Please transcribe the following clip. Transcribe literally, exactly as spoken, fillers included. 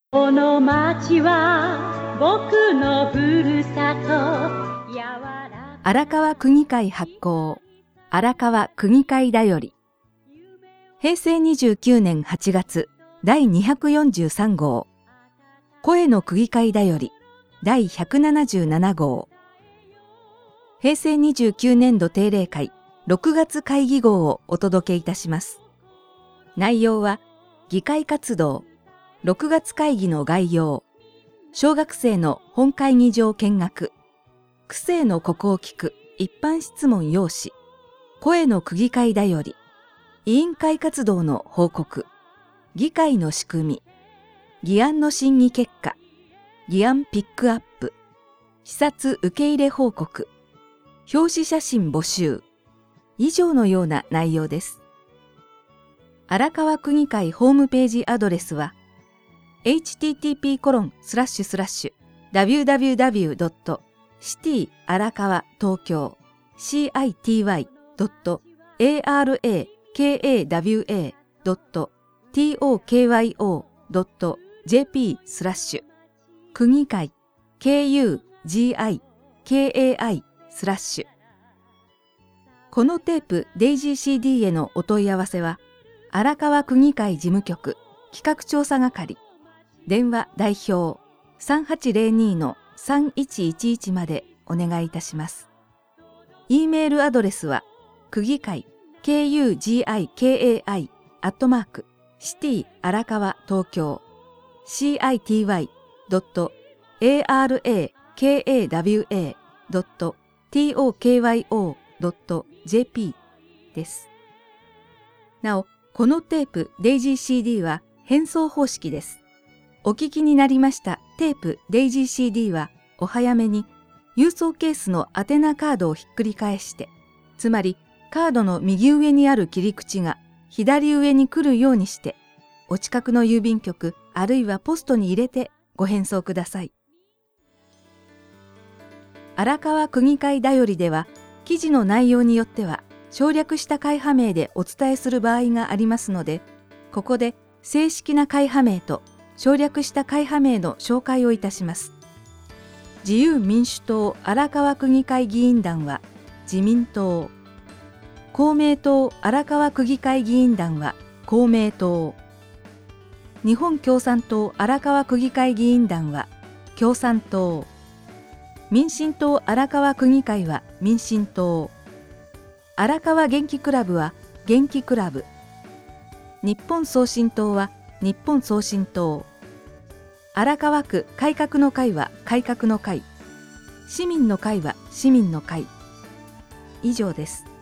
この町は僕のふるさと。 荒川区議会発行、荒川区議会だより。へいせいにじゅうきゅうねんはちがつだいにひゃくよんじゅうさんごう。声の区議会だよりだいひゃくななじゅうななごう。へいせいにじゅうきゅうねんど定例会ろくがつ会議号をお届けいたします。内容は、議会活動、ろくがつ会議の概要、小学生の本会議場見学、区政のここを聞く一般質問要旨、声の区議会だより、委員会活動の報告、議会の仕組み、議案の審議結果、議案ピックアップ、視察受け入れ報告、表紙写真募集、以上のような内容です。荒川区議会ホームページアドレスは エイチティーティーピーコロンスラッシュスラッシュダブリューダブリューダブリュードットシティ荒川東京 シティ ドット アラカワ ドット トキョドット ジェーピー スラッシュ区議会 ケーユージーアイケーエーアイ スラッシュ。このテープデイジー シーディー へのお問い合わせは荒川区議会事務局企画調査係電話代表 さんはちゼロにのさんいちいちいち までお願いいたします。e メールアドレスは区議会 ケーユージーアイケーエーアイ アットマークシティ荒川東京 シティ ドット アラカワ ドット トキョドット ジェーピー です。なお、このテープデイジー シーディー は返送方式です。お聞きになりましたテープデイジー シーディー はお早めに郵送ケースの宛名カードをひっくり返して、つまりカードの右上にある切り口が左上に来るようにして、お近くの郵便局あるいはポストに入れてご返送ください。荒川区議会だよりでは、記事の内容によっては省略した会派名でお伝えする場合がありますので、ここで正式な会派名と省略した会派名の紹介をいたします。自由民主党荒川区議会議員団は自民党、公明党荒川区議会議員団は公明党、日本共産党荒川区議会議員団は共産党、民進党荒川区議会は民進党、荒川元気クラブは元気クラブ、日本送信党は日本送信党、荒川区改革の会は改革の会、市民の会は市民の会。以上です。